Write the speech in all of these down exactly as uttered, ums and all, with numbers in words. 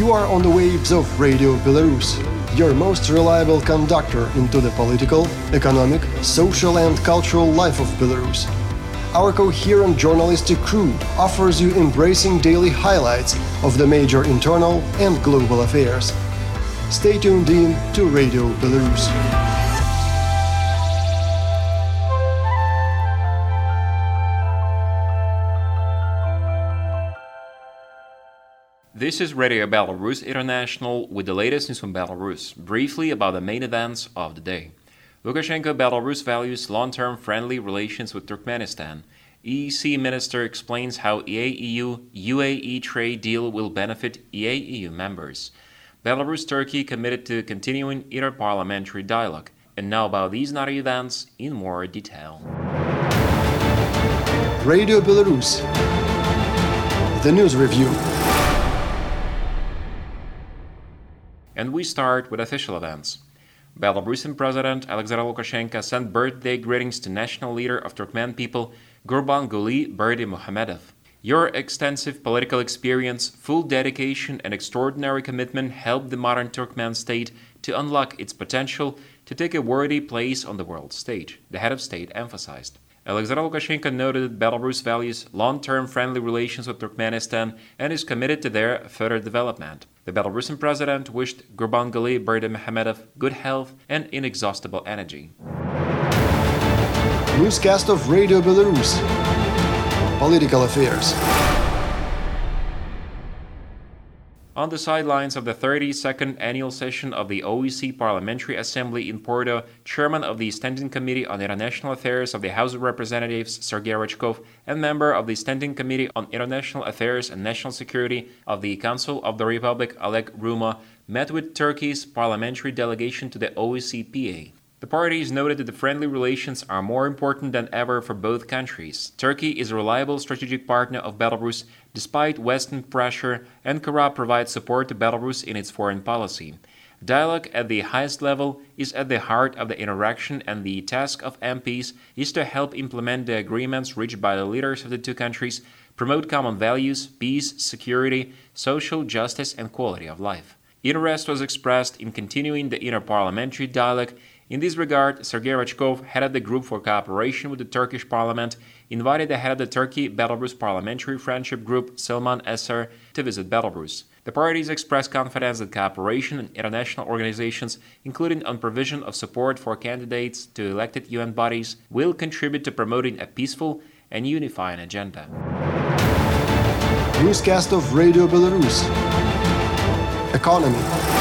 You are on the waves of Radio Belarus, your most reliable conductor into the political, economic, social and cultural life of Belarus. Our coherent journalistic crew offers you embracing daily highlights of the major internal and global affairs. Stay tuned in to Radio Belarus. This is Radio Belarus International with the latest news from Belarus, briefly about the main events of the day. Lukashenko Belarus values long-term friendly relations with Turkmenistan. E E C minister explains how E A E U U A E trade deal will benefit E A E U members. Belarus-Turkey committed to continuing inter-parliamentary dialogue. And now about these naughty events in more detail. Radio Belarus. The news review. And we start with official events. Belarusian President Alexander Lukashenko sent birthday greetings to national leader of Turkmen people, Gurbanguly Berdimuhamedov. Your extensive political experience, full dedication, and extraordinary commitment helped the modern Turkmen state to unlock its potential to take a worthy place on the world stage, the head of state emphasized. Alexander Lukashenko noted that Belarus values long-term friendly relations with Turkmenistan and is committed to their further development. The Belarusian president wished Gurbanguly Berdimuhamedov good health and inexhaustible energy. Newscast of Radio Belarus. Political affairs. On the sidelines of the thirty-second annual session of the O E C Parliamentary Assembly in Porto, Chairman of the Standing Committee on International Affairs of the House of Representatives, Sergei Rachkov, and member of the Standing Committee on International Affairs and National Security of the Council of the Republic, Oleg Ruma, met with Turkey's parliamentary delegation to the O E C P A. The parties noted that the friendly relations are more important than ever for both countries. Turkey is a reliable strategic partner of Belarus despite Western pressure, and Ankara provides support to Belarus in its foreign policy. Dialogue at the highest level is at the heart of the interaction, and the task of M Ps is to help implement the agreements reached by the leaders of the two countries, promote common values, peace, security, social justice, and quality of life. Interest was expressed in continuing the inter-parliamentary dialogue. In this regard, Sergei Rachkov, head of the Group for Cooperation with the Turkish Parliament, invited the head of the Turkey-Belarus Parliamentary Friendship Group, Selman Eser, to visit Belarus. The parties expressed confidence that cooperation in international organizations, including on provision of support for candidates to elected U N bodies, will contribute to promoting a peaceful and unifying agenda. Newscast of Radio Belarus. Economy.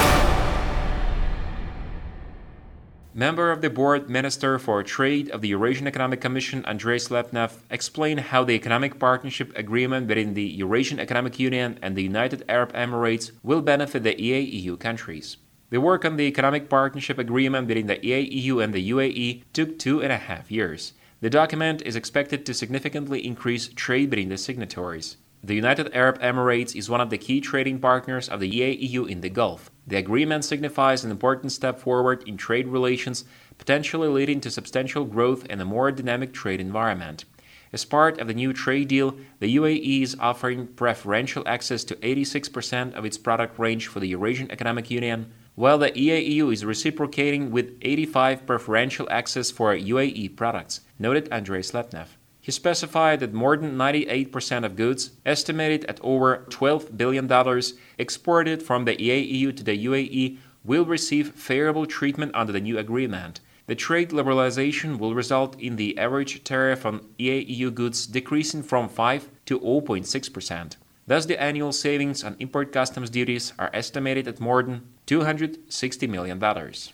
Member of the Board Minister for Trade of the Eurasian Economic Commission, Andrei Slepnev, explained how the economic partnership agreement between the Eurasian Economic Union and the United Arab Emirates will benefit the E A E U countries. The work on the economic partnership agreement between the E A E U and the U A E took two and a half years. The document is expected to significantly increase trade between the signatories. The United Arab Emirates is one of the key trading partners of the E A E U in the Gulf. The agreement signifies an important step forward in trade relations, potentially leading to substantial growth and a more dynamic trade environment. As part of the new trade deal, the U A E is offering preferential access to eighty-six percent of its product range for the Eurasian Economic Union, while the E A E U is reciprocating with eighty-five percent preferential access for U A E products, noted Andrei Slepnev. He specified that more than ninety-eight percent of goods, estimated at over twelve billion dollars, exported from the E A E U to the U A E will receive favorable treatment under the new agreement. The trade liberalization will result in the average tariff on E A E U goods decreasing from five to zero point six percent. Thus, the annual savings on import customs duties are estimated at more than two hundred sixty million dollars.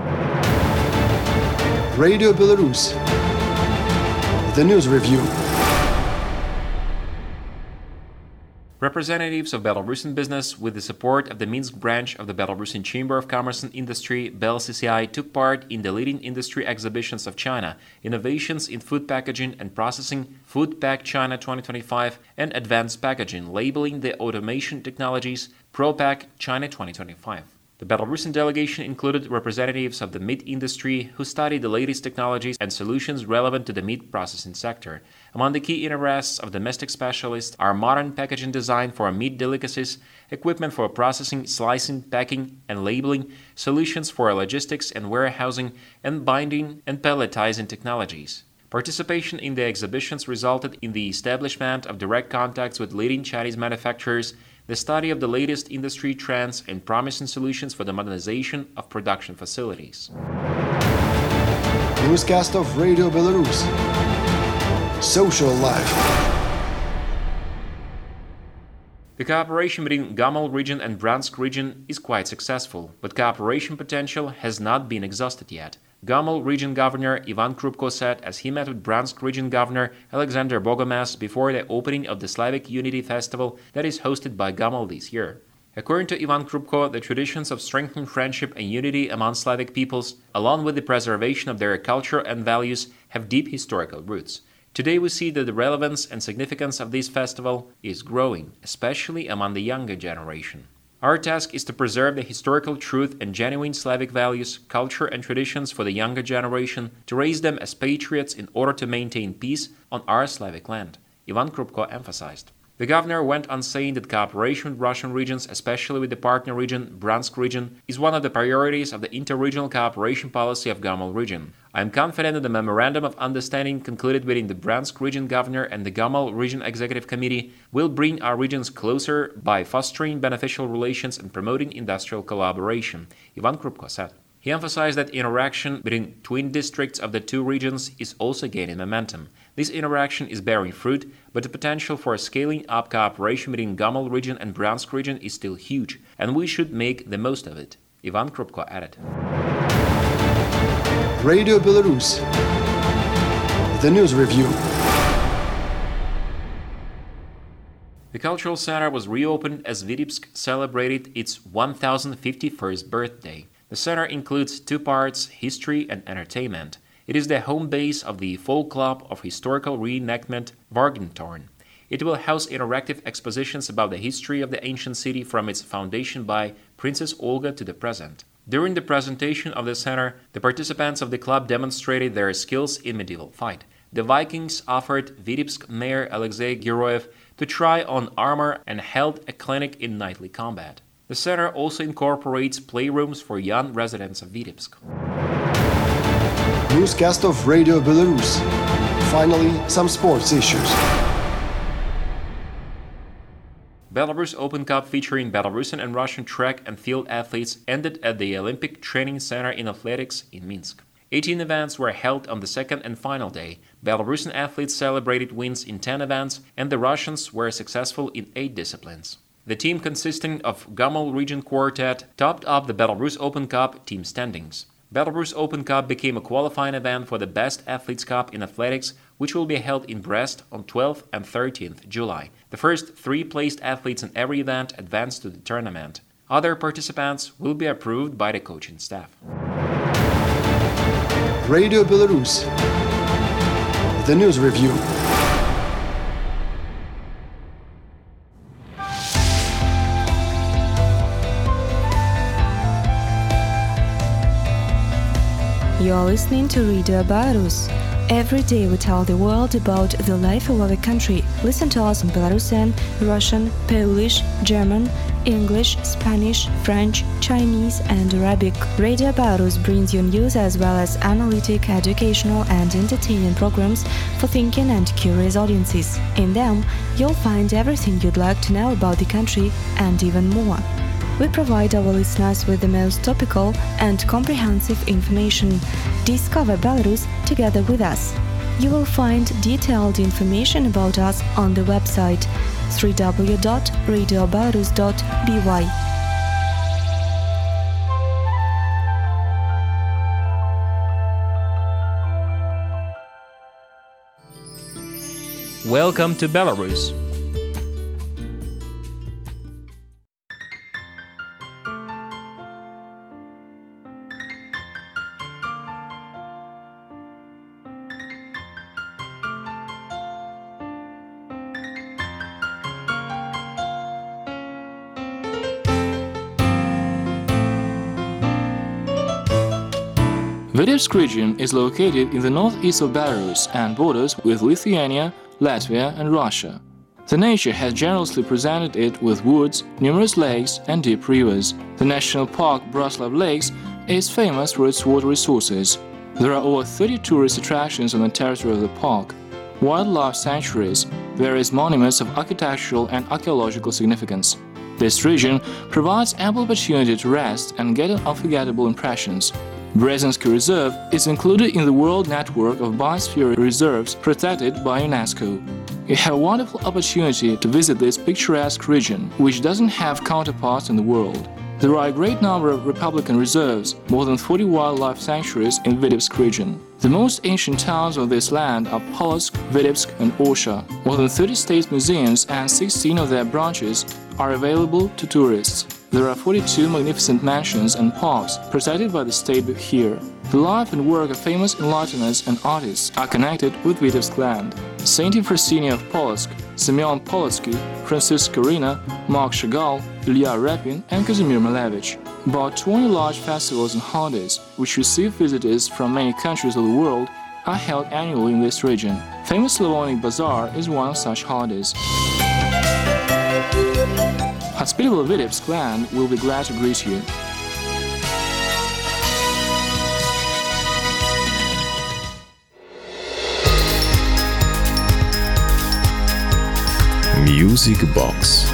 Radio Belarus. The news review. Representatives of Belarusian business, with the support of the Minsk branch of the Belarusian Chamber of Commerce and Industry, B E L C C I, took part in the leading industry exhibitions of China, Innovations in Food Packaging and Processing, Food Pack China twenty twenty-five, and Advanced Packaging, Labeling the Automation Technologies, ProPack China twenty twenty-five. The Belarusian delegation included representatives of the meat industry who studied the latest technologies and solutions relevant to the meat processing sector. Among the key interests of domestic specialists are modern packaging design for meat delicacies, equipment for processing, slicing, packing, and labeling, solutions for logistics and warehousing, and binding and pelletizing technologies. Participation in the exhibitions resulted in the establishment of direct contacts with leading Chinese manufacturers, the study of the latest industry trends, and promising solutions for the modernization of production facilities. Newscast of Radio Belarus. Social life. The cooperation between Gomel region and Bryansk region is quite successful, but cooperation potential has not been exhausted yet. Gomel region governor Ivan Krupko said as he met with Bryansk region governor Alexander Bogomaz before the opening of the Slavic Unity Festival that is hosted by Gomel this year. According to Ivan Krupko, the traditions of strengthening friendship and unity among Slavic peoples, along with the preservation of their culture and values, have deep historical roots. Today we see that the relevance and significance of this festival is growing, especially among the younger generation. Our task is to preserve the historical truth and genuine Slavic values, culture and traditions for the younger generation, to raise them as patriots in order to maintain peace on our Slavic land, Ivan Krupko emphasized. The governor went on saying that cooperation with Russian regions, especially with the partner region, Bryansk region, is one of the priorities of the interregional cooperation policy of Gomel region. I am confident that the Memorandum of Understanding concluded between the Bryansk region governor and the Gomel region executive committee will bring our regions closer by fostering beneficial relations and promoting industrial collaboration, Ivan Krupko said. He emphasized that interaction between twin districts of the two regions is also gaining momentum. This interaction is bearing fruit, but the potential for scaling up cooperation between Gomel region and Bryansk region is still huge, and we should make the most of it, Ivan Krupko added. Radio Belarus. The News Review. The Cultural Center was reopened as Vitebsk celebrated its one thousand fifty-first birthday. The center includes two parts, history and entertainment. It is the home base of the Folk Club of Historical Reenactment Vargentorn. It will house interactive expositions about the history of the ancient city from its foundation by Princess Olga to the present. During the presentation of the center, the participants of the club demonstrated their skills in medieval fight. The Vikings offered Vitebsk Mayor Alexei Geroyev to try on armor and held a clinic in knightly combat. The center also incorporates playrooms for young residents of Vitebsk. Newscast of Radio Belarus. Finally, some sports issues. Belarus Open Cup featuring Belarusian and Russian track and field athletes ended at the Olympic Training Center in Athletics in Minsk. eighteen events were held on the second and final day. Belarusian athletes celebrated wins in ten events, and the Russians were successful in eight disciplines. The team consisting of Gomel region quartet topped up the Belarus Open Cup team standings. Belarus Open Cup became a qualifying event for the Best Athletes Cup in athletics, which will be held in Brest on twelfth and thirteenth July. The first three placed athletes in every event advanced to the tournament. Other participants will be approved by the coaching staff. Radio Belarus. The News Review. You are listening to Radio Belarus. Every day we tell the world about the life of our country. Listen to us in Belarusian, Russian, Polish, German, English, Spanish, French, Chinese and Arabic. Radio Belarus brings you news as well as analytic, educational and entertaining programs for thinking and curious audiences. In them, you'll find everything you'd like to know about the country and even more. We provide our listeners with the most topical and comprehensive information. Discover Belarus together with us. You will find detailed information about us on the website w w w dot radio belarus dot b y. Welcome to Belarus. Vitebsk region is located in the northeast of Belarus and borders with Lithuania, Latvia and Russia. The nature has generously presented it with woods, numerous lakes and deep rivers. The national park Braslav Lakes is famous for its water resources. There are over thirty tourist attractions on the territory of the park, wildlife sanctuaries, various monuments of architectural and archaeological significance. This region provides ample opportunity to rest and get unforgettable impressions. Brezhensky Reserve is included in the World Network of Biosphere Reserves protected by UNESCO. You have a wonderful opportunity to visit this picturesque region, which doesn't have counterparts in the world. There are a great number of Republican reserves, more than forty wildlife sanctuaries in Vitebsk region. The most ancient towns of this land are Polotsk, Vitebsk and Orsha. More than thirty state museums and sixteen of their branches are available to tourists. There are forty-two magnificent mansions and parks protected by the state here. The life and work of famous enlighteners and artists are connected with Vitebsk land. Saint Efrosiniy of Polotsk, Semyon Polotsky, Francis Skorina, Mark Chagall, Ilya Repin and Kazimir Malevich. About twenty large festivals and holidays, which receive visitors from many countries of the world, are held annually in this region. Famous Slavonic Bazaar is one of such holidays. Hospitable Vitebsk land will be glad to greet you. Music Box.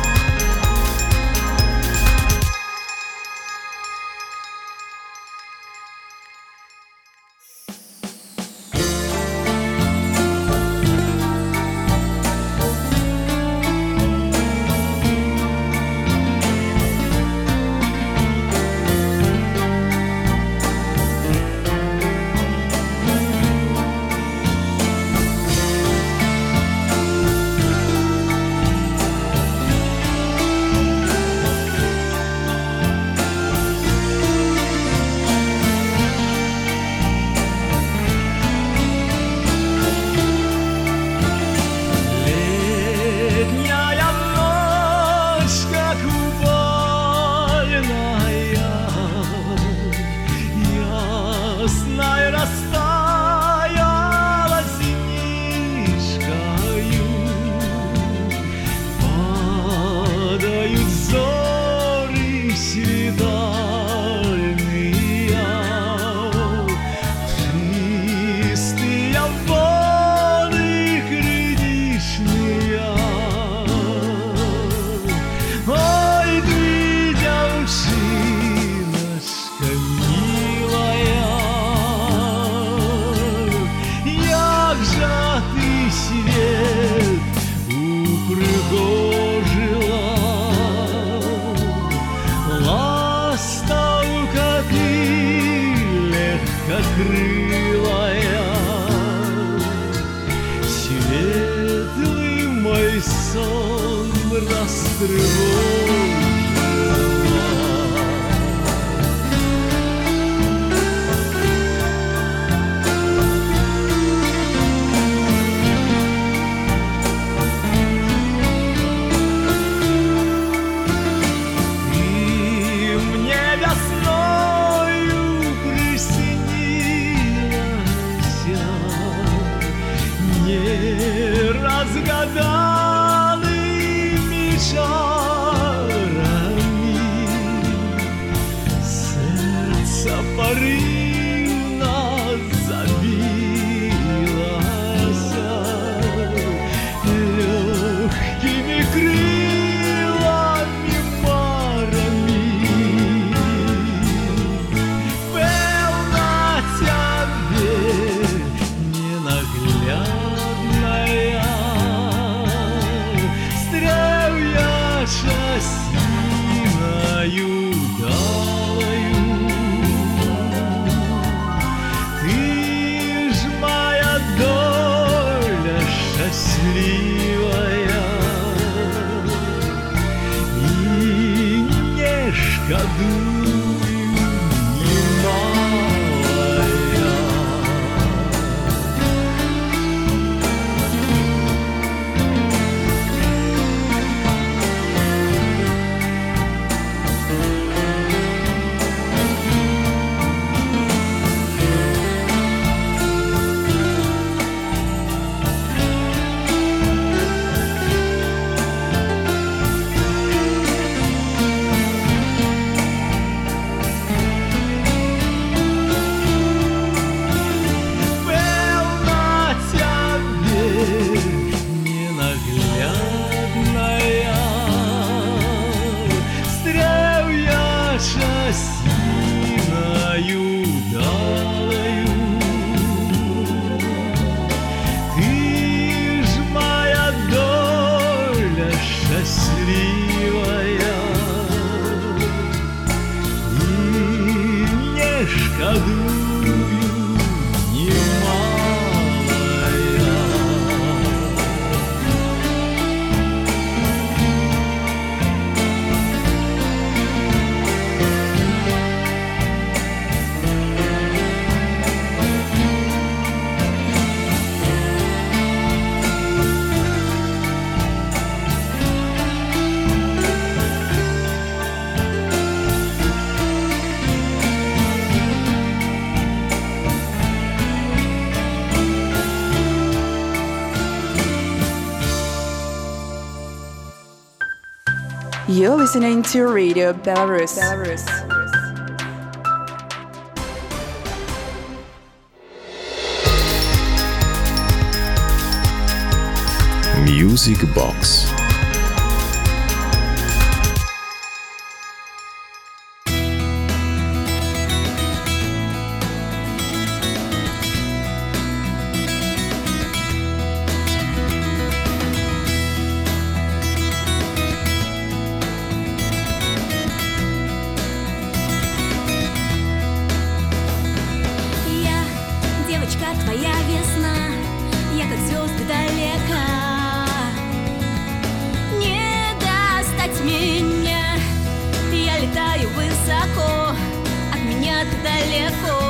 колдую немалая. You're listening to Radio Belarus. Belarus. Music Box. Твоя весна, я как звезды далека. Не достать меня, я летаю высоко, от меня ты далеко.